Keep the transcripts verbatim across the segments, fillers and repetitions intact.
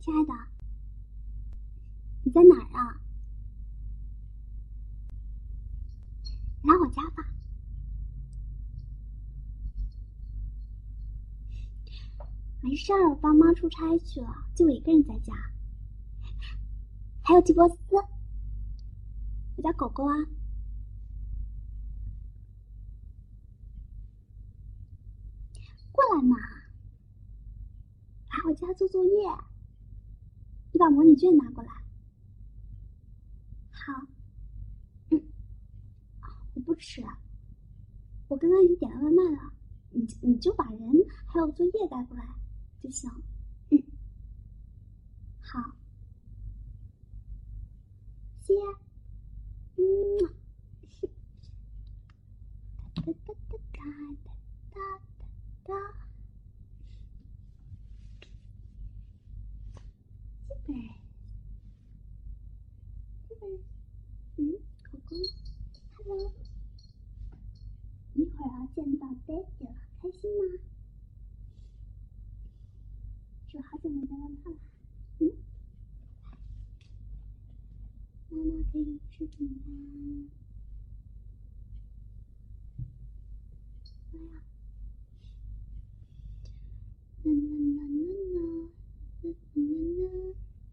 亲爱的，你在哪儿啊？来我家吧。没事儿，我爸妈出差去了，就我一个人在家。还有吉波斯，我家狗狗啊。过来嘛，来我家做作业。你把模拟卷拿过来。好。嗯，我不吃，我刚刚已经点了外卖了，你你就把人还有作业带过来就行。嗯，好，谢。嗯，哒哒哒哒哒哒哒哒。这边，这边，嗯，狗狗 ，Hello， 一会儿要见到 Daddy 了，开心吗？是好久没见到他了。嗯，妈妈可以吃饼干。来呀！啦啦啦啦啦，啦啦啦。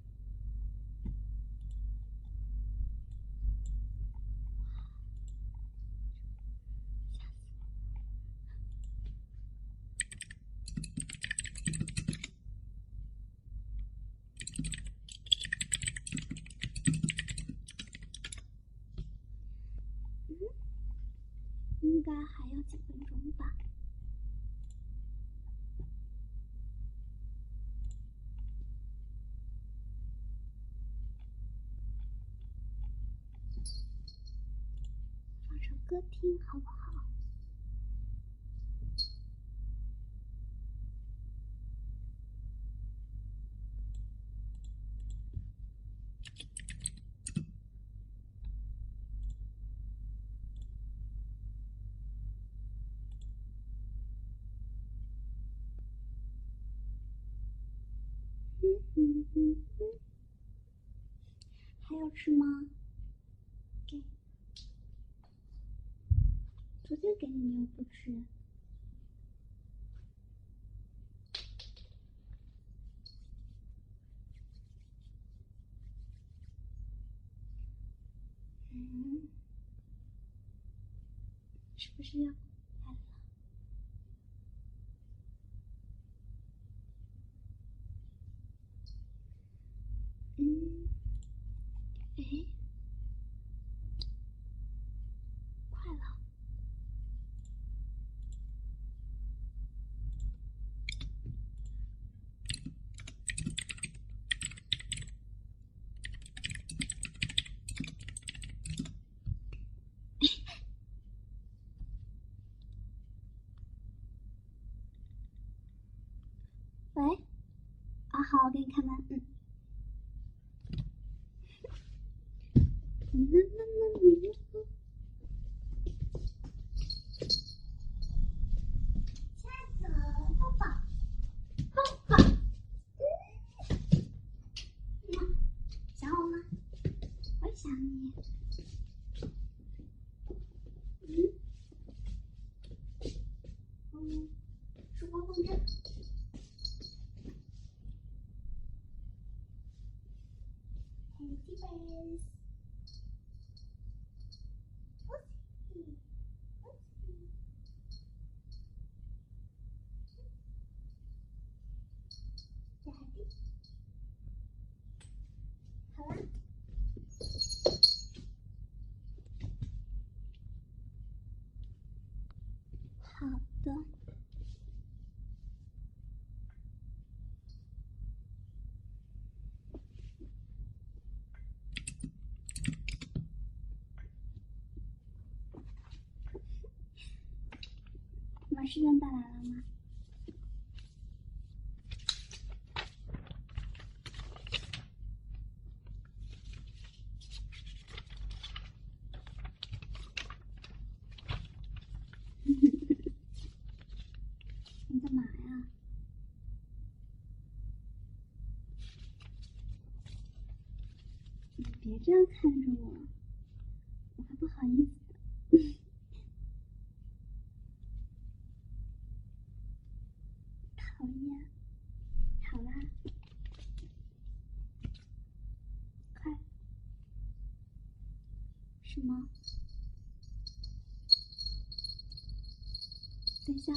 嗯，应该还要几分钟吧。放首歌听好不好？嗯嗯嗯嗯，还要吃吗？给，昨天给你你又不吃。嗯，是不是要来了？嗯，哎，快了。喂，啊好，我给你开门。嗯。嗯嗯嗯嗯嗯。亲爱的，抱抱，抱抱。嗯，想我吗？我也想你。嗯。嗯，曙光放这。Happy birthday。好啦。好的。你把试卷带来了吗？你干嘛呀？ 这样看着我，我还不好意思。讨厌。好啦，快。什么？等一下。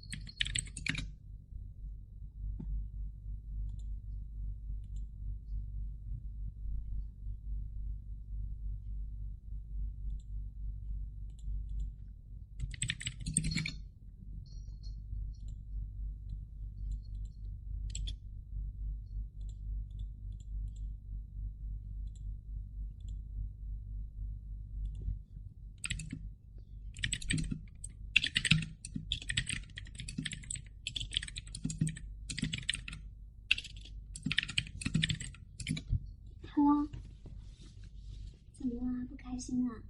好了，怎么了？不开心啊？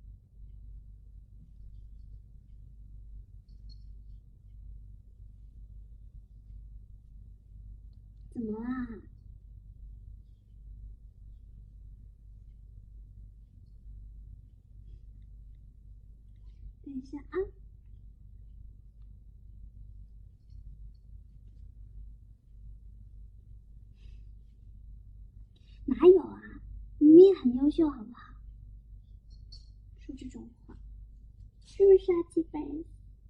怎么啦？等一下啊。哪有啊？明明很优秀，好不好？说这种话，是不是啊，鸡杯？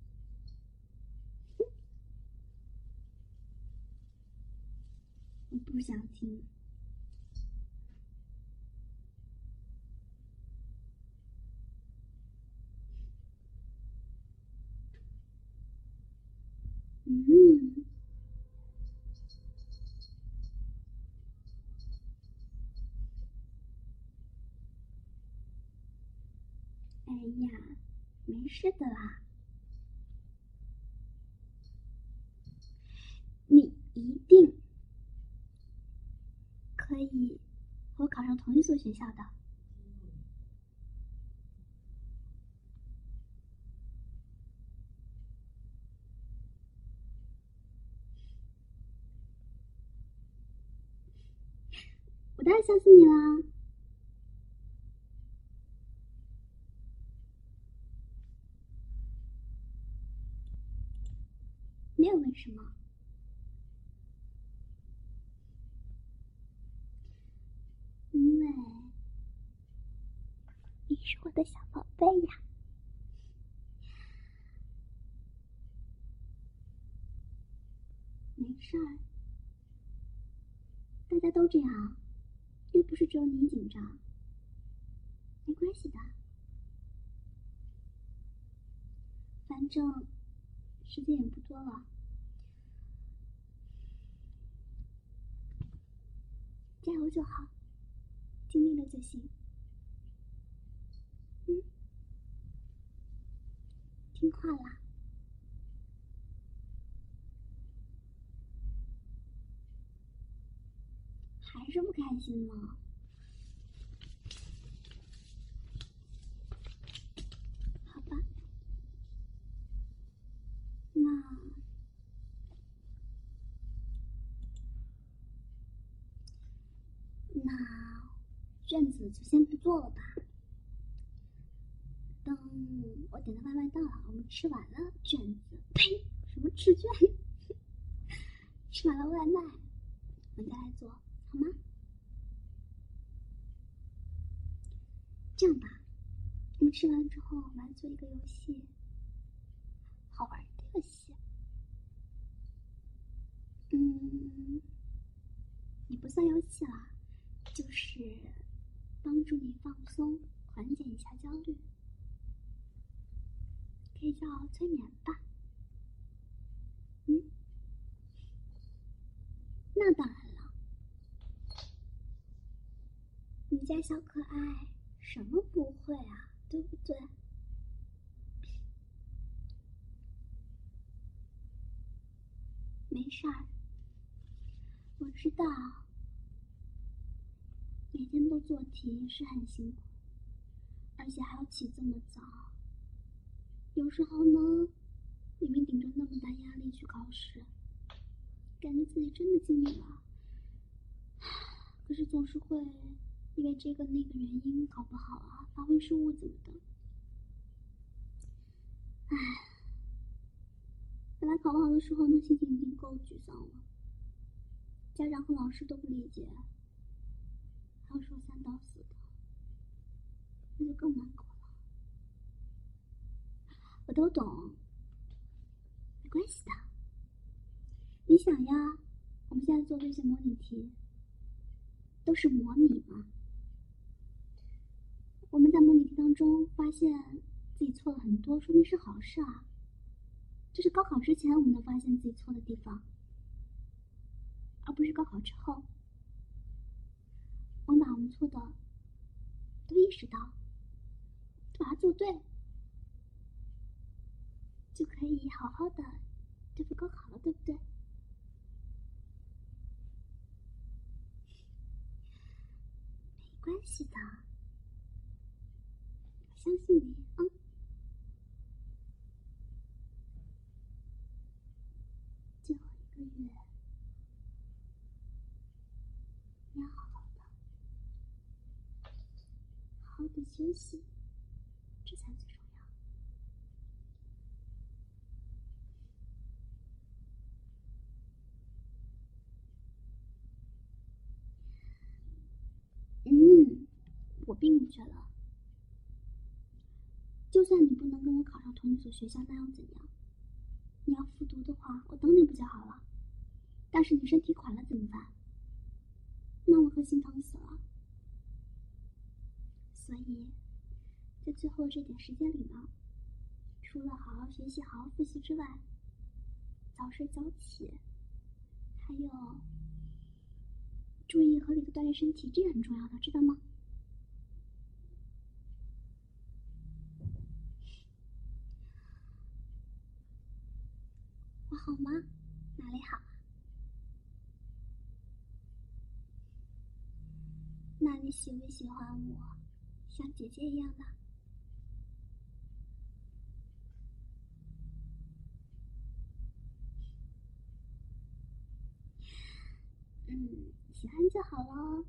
我不想听。嗯。哎呀，没事的啦。你一定可以和我考上同一所学校的。我当然相信你啦。没有为什么。因为你是我的小宝贝呀。没事儿，大家都这样，又不是只有你紧张，没关系的。反正时间也不多了，加油就好，尽力了就行。嗯，听话啦。还是不开心吗？好吧，那那卷子就先不做了吧。等我点的外卖到了，我们吃完了卷子，呸，什么吃卷？吃完了外卖，我们再来做，好吗？这样吧，我们吃完之后，我们来做一个游戏，好玩的游戏。嗯，也不算游戏啦，就是帮助你放松，缓解一下焦虑，可以叫催眠吧。嗯，那当然了，你家小可爱什么不会啊，对不对？没事儿，我知道每天都做题是很辛苦，而且还要起这么早。有时候呢，明明顶着那么大压力去考试，感觉自己真的尽力了，可是总是会因为这个那个原因考不好啊，发挥失误怎么的。唉，本来考不好的时候呢，心情已经够沮丧了，家长和老师都不理解，还要说三道四的，那就更难过了。我都懂，没关系的。你想呀，我们现在做这些模拟题，都是模拟嘛。我们在模拟题当中发现自己错了很多，说明是好事啊。这是高考之前我们能发现自己错的地方，而不是高考之后。我们把我们错的都意识到，都把它做对，就可以好好的对付高考了，对不对？没关系的，我相信你啊。最后一个月，你要好好的，好好的休息，这才最重要。嗯，我并不觉得，就算你不能跟我考上同一所学校，那又怎样？你要复读的话，我等你不就好了？但是你身体垮了怎么办？那我可心疼死了。所以，在最后这点时间里呢，除了好好学习、好好复习之外，早睡早起，还有注意合理的锻炼身体，这个很重要的，知道吗？我好吗？哪里好？那你喜不喜欢我，像姐姐一样的？嗯，喜欢就好了。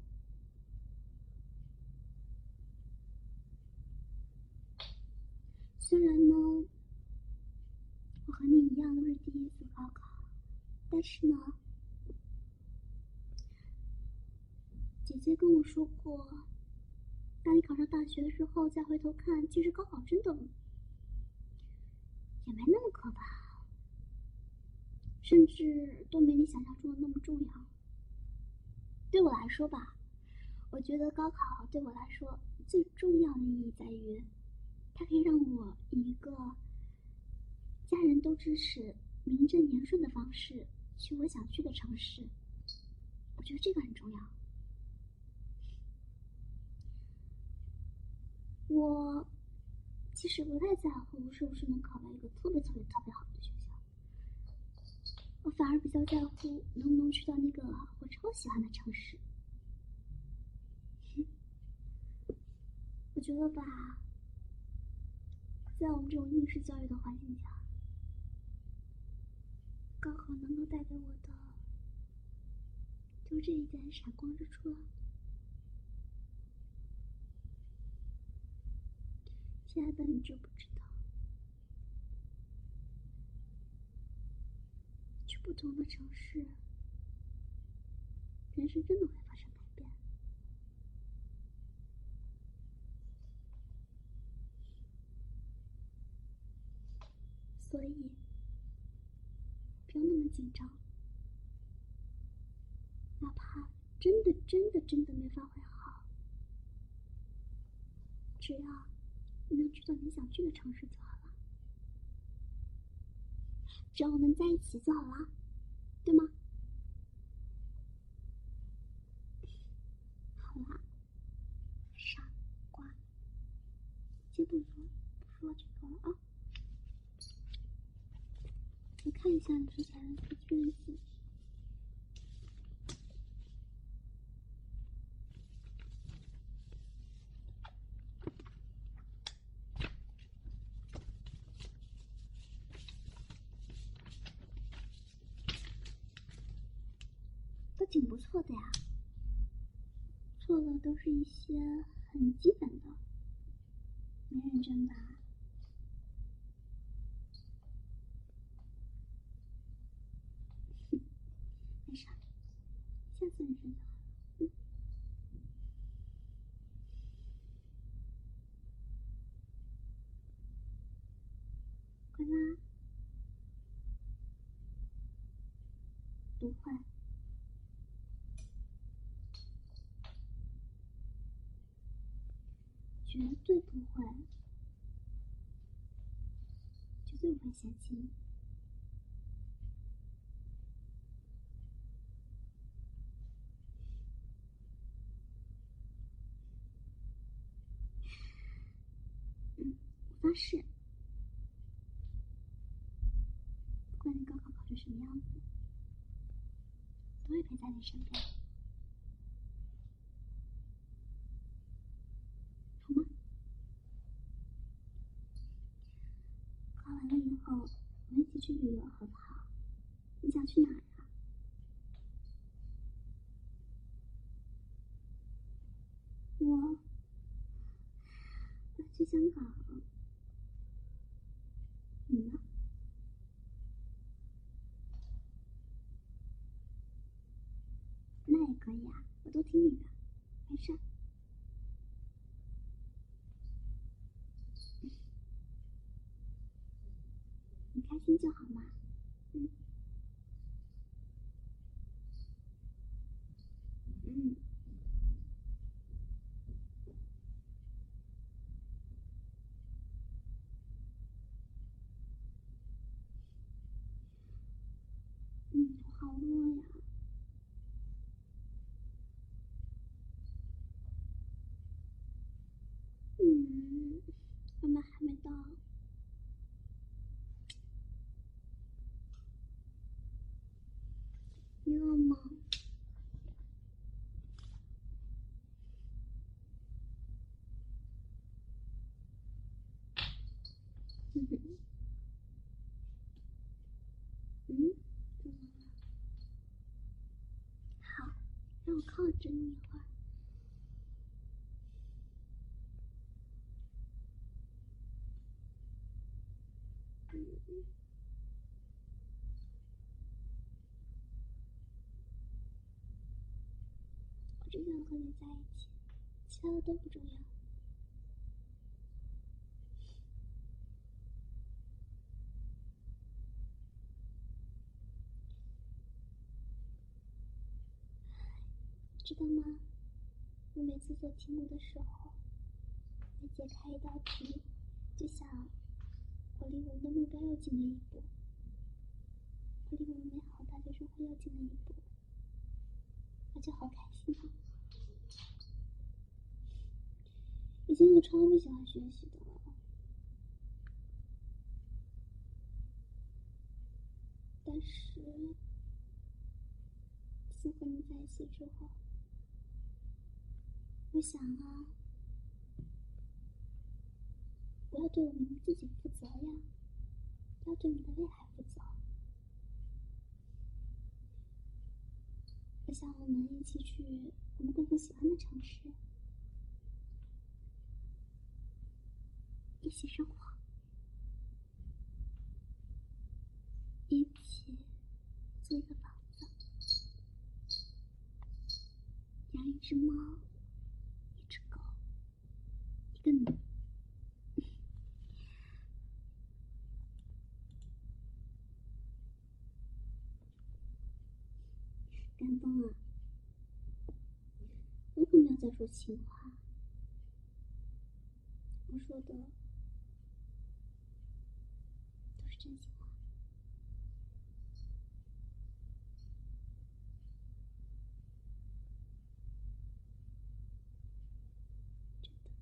虽然呢，我和你一样都是第一次高考，但是呢，姐姐跟我说过，当你考上大学的时候再回头看，其实高考真的也没那么可怕，甚至都没你想象中的那么重要。对我来说吧，我觉得高考对我来说最重要的意义在于，它可以让我以一个家人都支持、名正言顺的方式去我想去的城市。我觉得这个很重要。我其实不太在乎是不是能考到一个特别特别特别好的学校，我反而比较在乎能不能去到那个我超喜欢的城市。我觉得吧，在我们这种应试教育的环境下，高考能够带给我的就这一点闪光之处了。亲爱的，你知不知道，去不同的城市，人生真的会发生改变。所以，不要那么紧张，哪怕真的真的真的没发挥好，只要你能去到你想去的城市就好了，只要我们在一起就好了，对吗？好啦，傻瓜，先不说不说这个了啊。我看一下你之前的卷子。都挺不错的呀， 做的都是一些很基本的，没认真吧？没事，下次认真就好了。嗯，乖啦，不会，绝对不会，绝对不会嫌弃你。嗯，我发誓，不管你高考考成什么样子，都会陪在你身边，好吗？考完了以后，我们一起去旅游，好不好？你想去哪儿啊？我，我去香港。你呢？那也可以啊，我都听你的，没事。你开心就好嘛。嗯嗯。嗯，我好饿呀。嗯，妈妈还没到。你饿吗？嗯哼。嗯，怎么了？好，让我靠着你一会儿。嗯，我只想和你在一起，其他的都不重要。知道吗？我每次做题目的时候，每解开一道题，就想我离我们的目标又近了一步，我离我们美好大学生活又近了一步，我就好开心啊！以前我超不喜欢学习的，但是自和你在一起之后，我想啊，我要对我们自己负责呀，要对我们的未来负责。我想我们一起去我们共同喜欢的城市，一起生活，一起做一个房子，养一只猫，一只狗，一个你。感动啊！我可没有在说情话，我说的都是真心话。真的。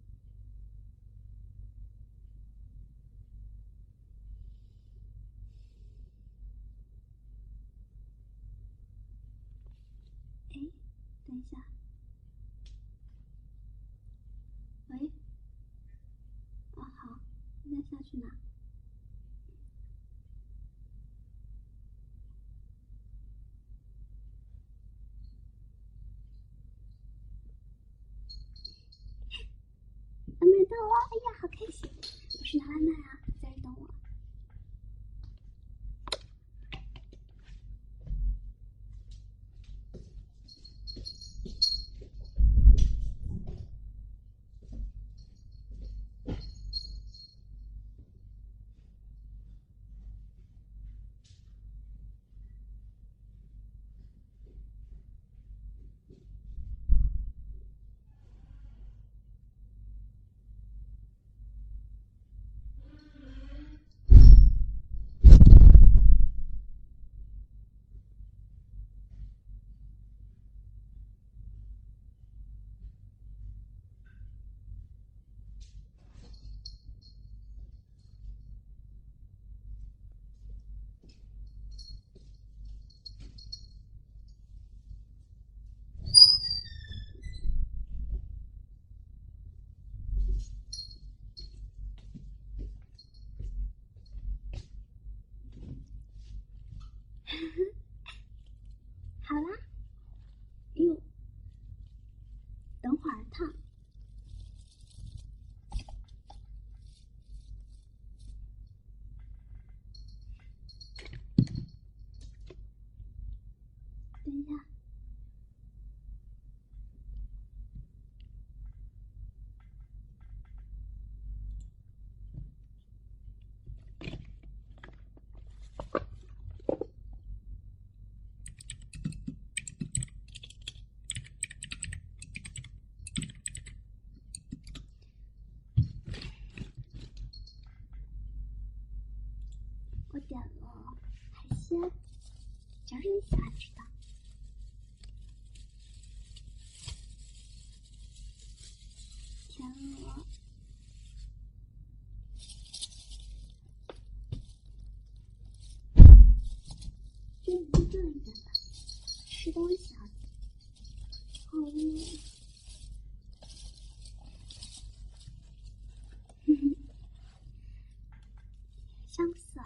哎，等一下。喂。啊，好，你在下去哪？ 好啦，哟，等会儿烫。等一下。我点了海鲜，只要是你喜欢吃的。天鹅，就你就这样一点吧，吃东西啊。嗯，香色。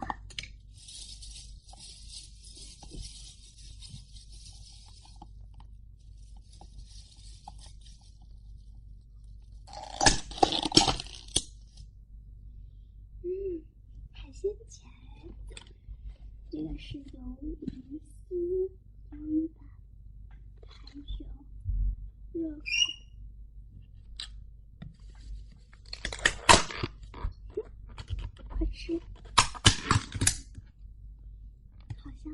嗯，海鲜茄子，这个是鱿鱼丝、鱿鱼板、还有热狗。快吃，好香！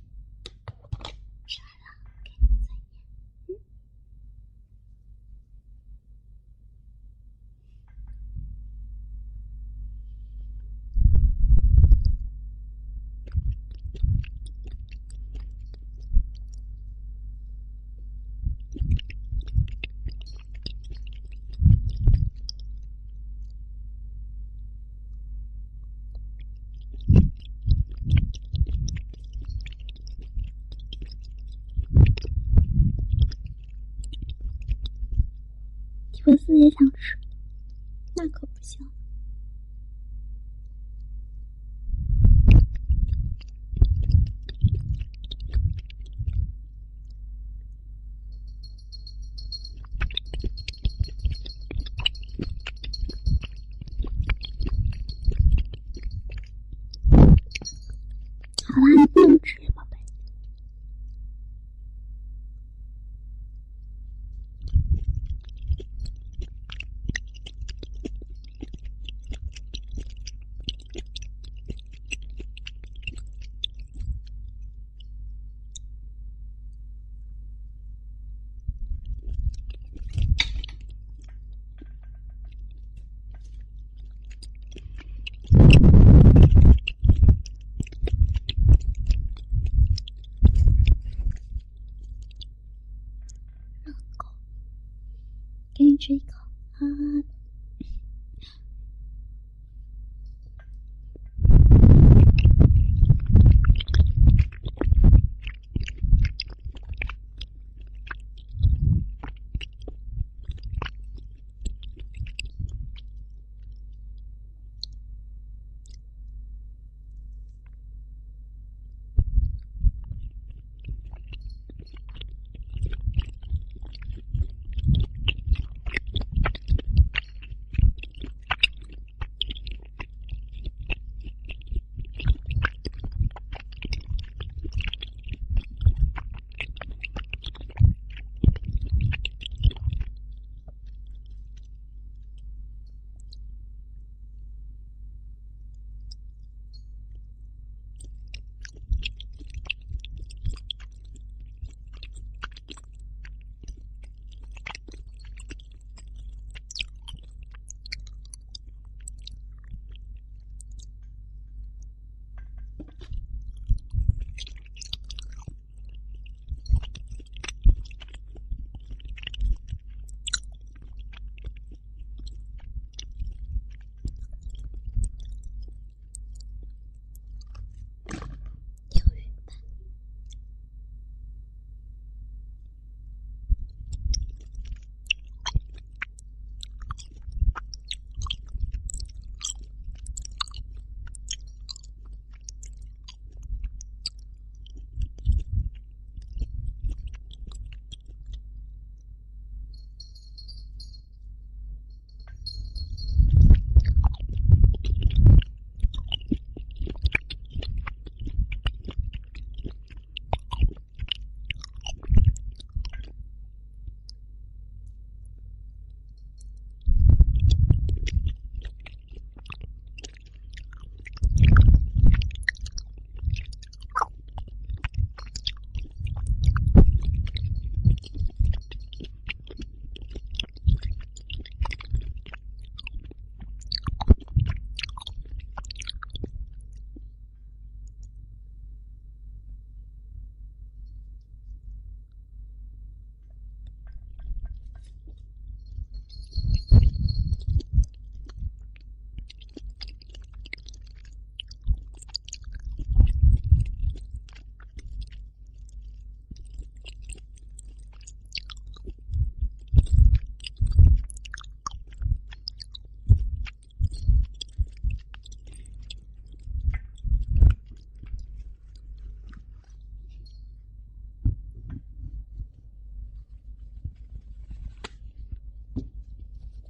吃完了，给你们做一点。嗯。提婆斯也想吃，那可不行。好啦，你不能吃，宝贝。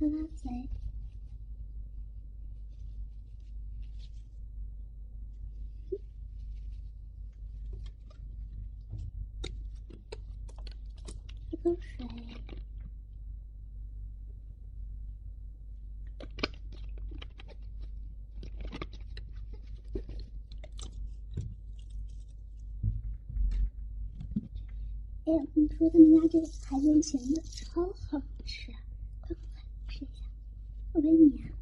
拉拉嘴。喝口水。哎呀，你说他们家这个海鲜钳子超好吃，快快快吃一下，我喂你啊！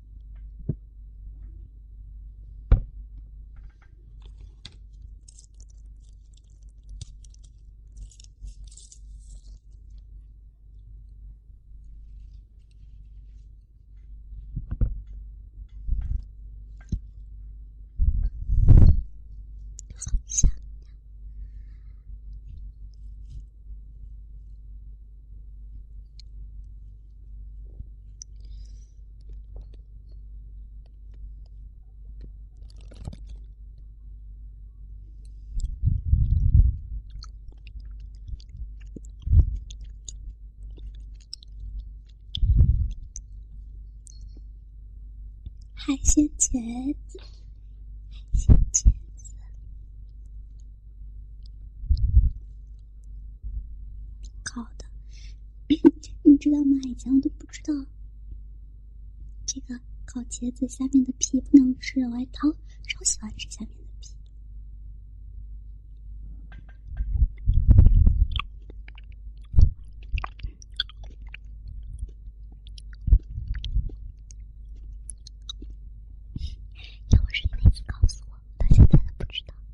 好香呀！海鲜茄子，海鲜茄子，烤的。你知道吗？以前我都不知道，这个烤茄子下面的皮不能吃，我还超超喜欢吃下面的皮。要不是你那次告诉我，到现在都不知道。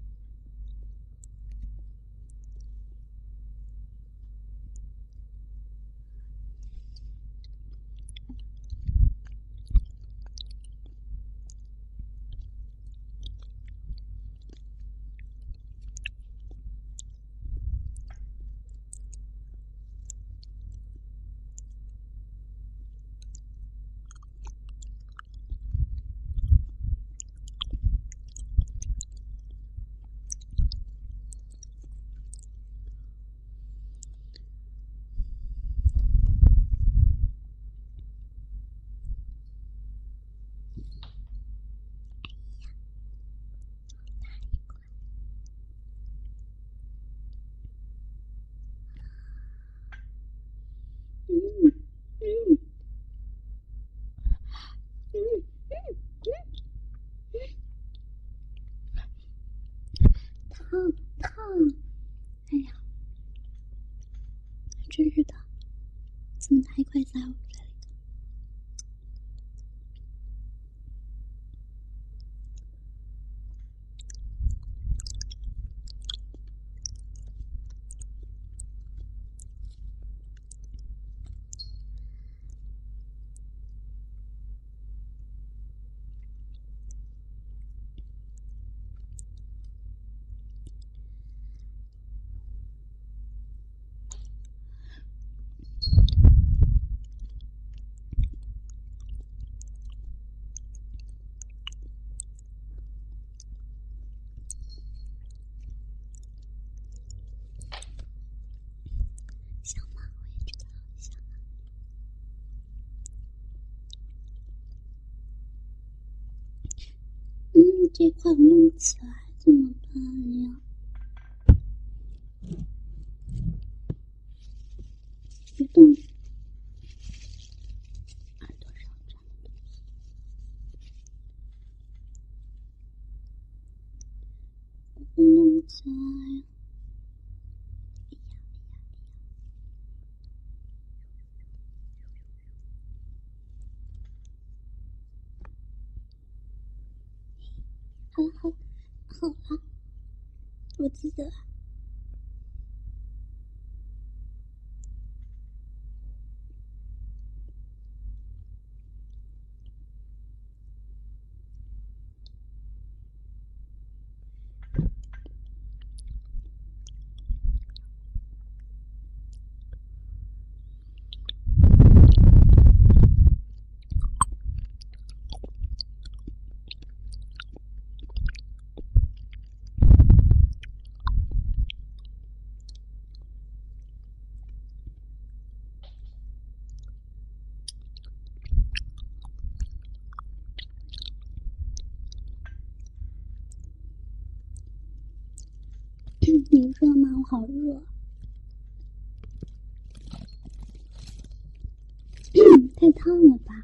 嗯嗯嗯嗯嗯，烫烫！哎呀，真是的，怎么拿一块在我这里？香吗？我也觉得好香啊。嗯，这块我弄不起来怎么办呀？别动，耳朵上粘的东西，我弄不起来。好了好了好了，我记得了。 你热吗？我好热。太烫了吧？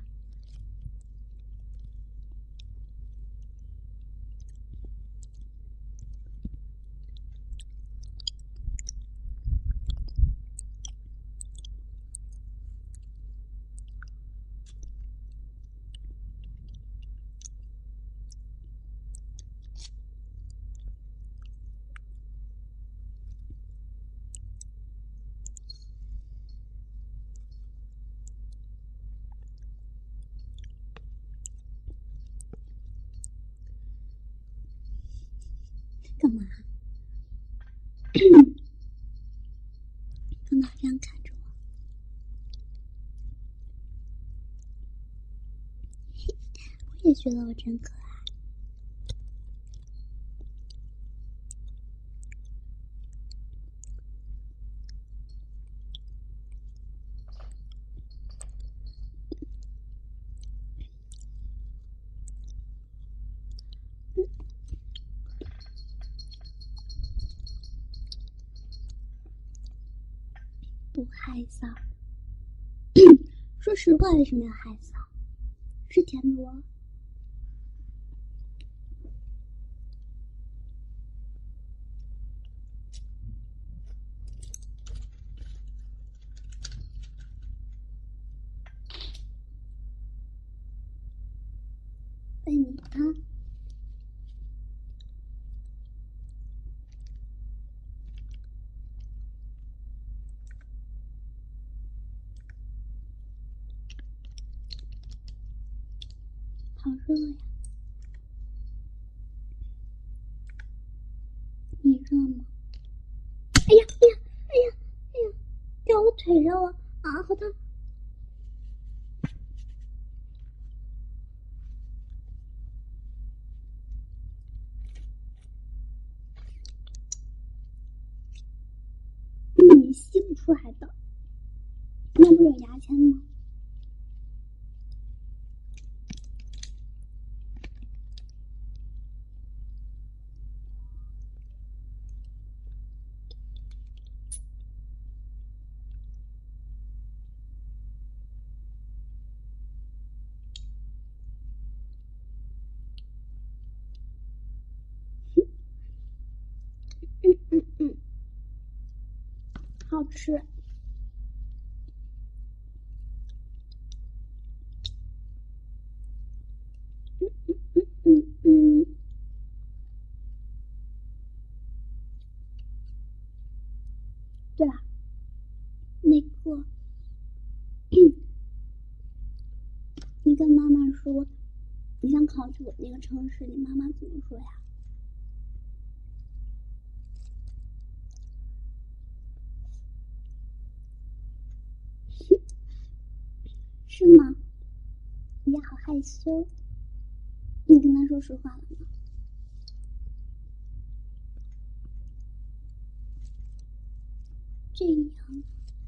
干嘛？干嘛这样看着我？我也觉得我真可爱。不害臊。说实话，为什么要害臊？是田螺。被你啊！好热呀！你热吗？哎呀哎呀哎呀哎呀！掉我腿上了啊！好烫！你吸不出来的，那不是有牙签吗？嗯嗯嗯，好吃。嗯嗯嗯嗯嗯。对了，那个，你跟妈妈说，你想考去我那个城市，你妈妈怎么说呀？是吗？你好害羞。你跟他说实话了吗？这样，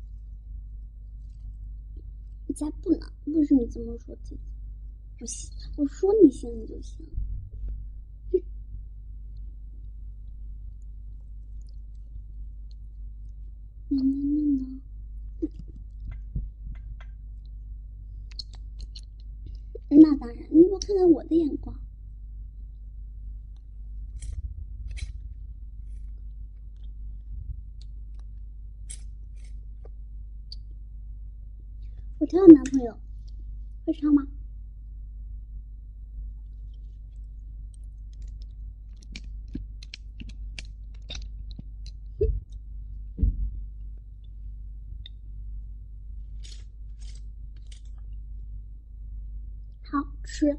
你才不能，不是你这么说自己，我信，我说你信了就行。呢呢呢呢。那当然，你有看看我的眼光。我挑男朋友，会唱吗？好吃。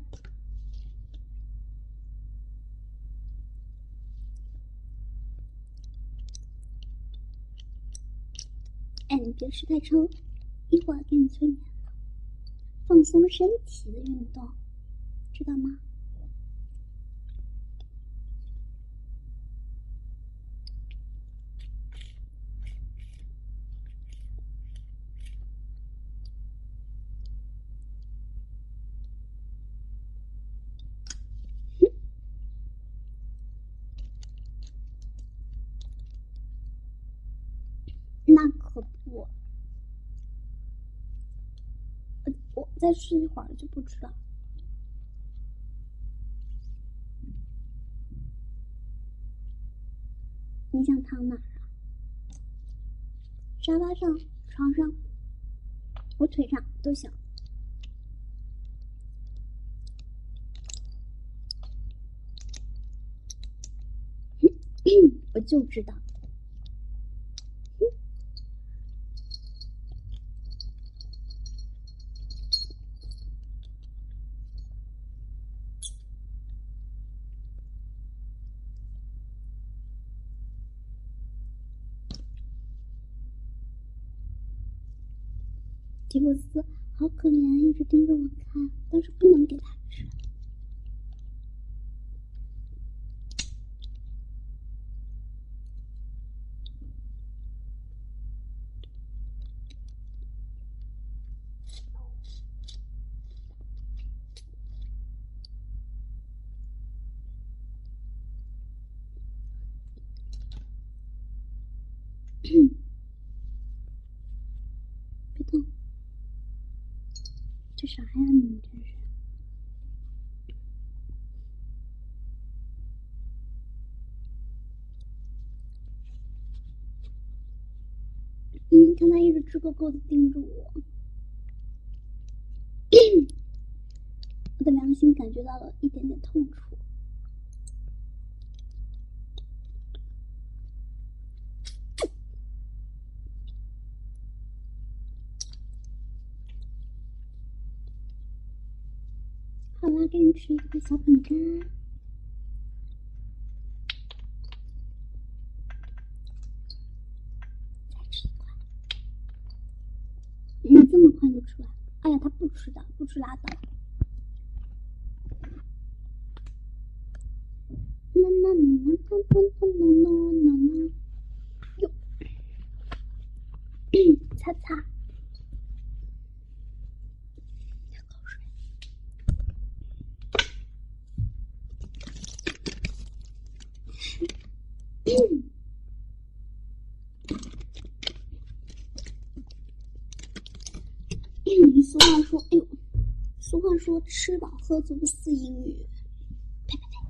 哎，你别吃太撑，一会儿给你催眠了。放松身体的运动，知道吗？ 再吃一会儿就不知道。你想躺哪儿啊？沙发上、床上，我腿上都行。我就知道。迪布斯好可怜，一直盯着我看，但是不能给他吃。别动！这啥呀你真是！嗯，看他一直直勾勾的盯着我，我的良心感觉到了一点点痛楚。好啦，给你吃一个小饼干。再吃一块。嗯，这么快就吃完？哎呀，他不吃的，不吃拉倒。啦啦啦啦啦啦啦啦啦！哟，擦擦。口水。俗话说，哎呦，俗话说吃饱喝足似英语。呸呸呸！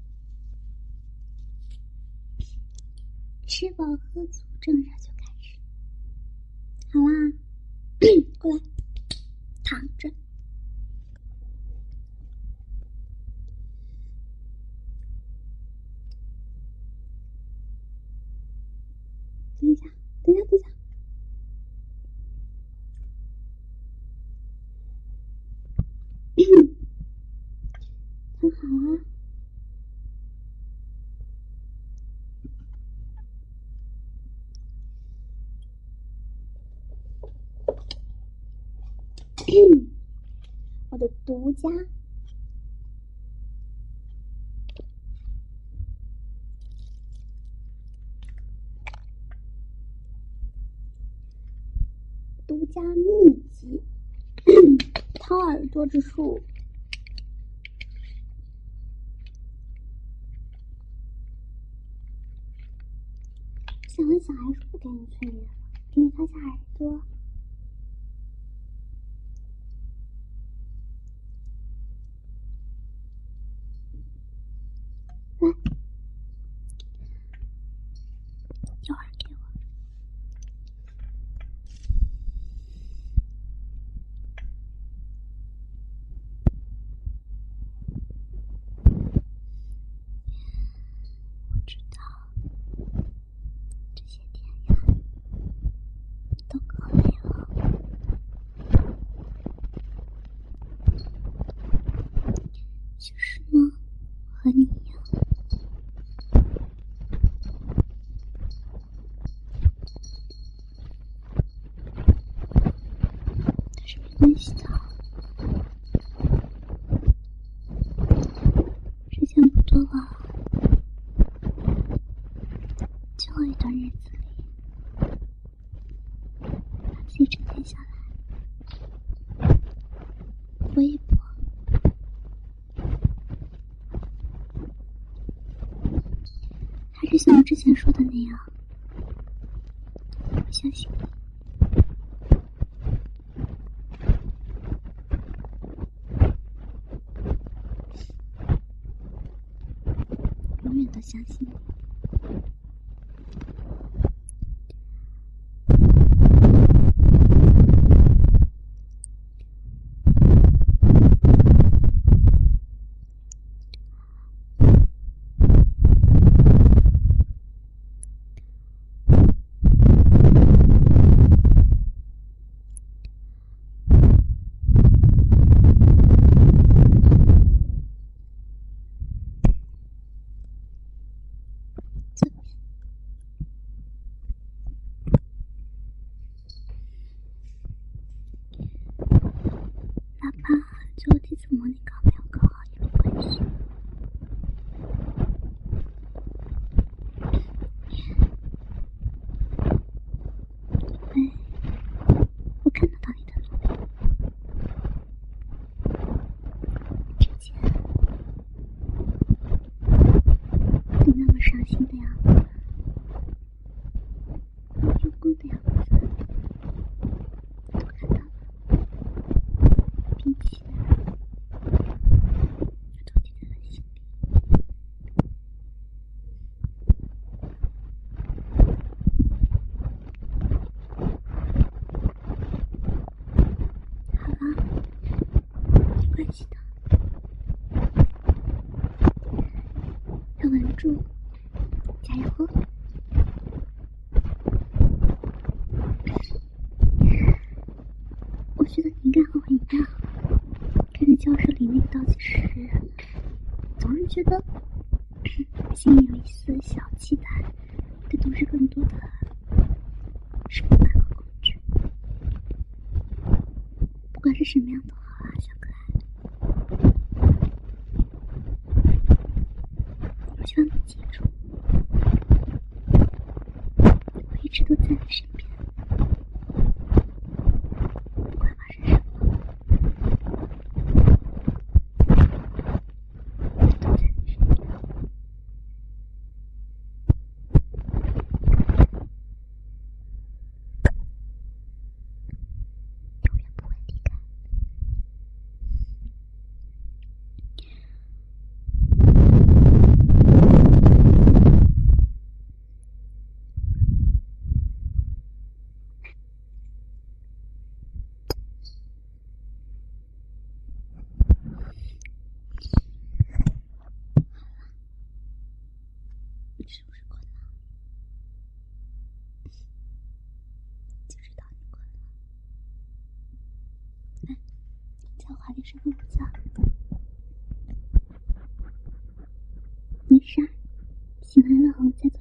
吃饱喝足，正事就开始。好啦，过来，躺着。等一下，等一下，等一下。很好啊。我的独家。独家秘籍，掏耳朵之术。想了想，还是不给你催眠了，给你掏下耳朵。来，右耳给我。我知道，这些天呀，都可累了。其实呢，和你一样。但是没关系的，时间不多了，最后一段日子里，把自己沉淀下来，搏一搏。还是像我之前说的那样，我相信你。 都相信你。哪怕就第一次模拟考没有考好也没关系。因为我看得到你的努力。之前你那么伤心的样子，用功的样子，都看到了，并且都记在了心里。好了，没关系的，要稳住，加油哦！我觉得你应该和我一样，看着教室里那个倒计时，总是觉得心里有一丝小期待，对都市更多的是不满和恐惧。不管是什么样都好啊，小可爱。我希望你记住，我一直都在你身边，不管发生什么，我都在你身边。永远不会离开。你是不是困了？就知道你困了。来，再划点深呼吸。没事儿，醒来了后再做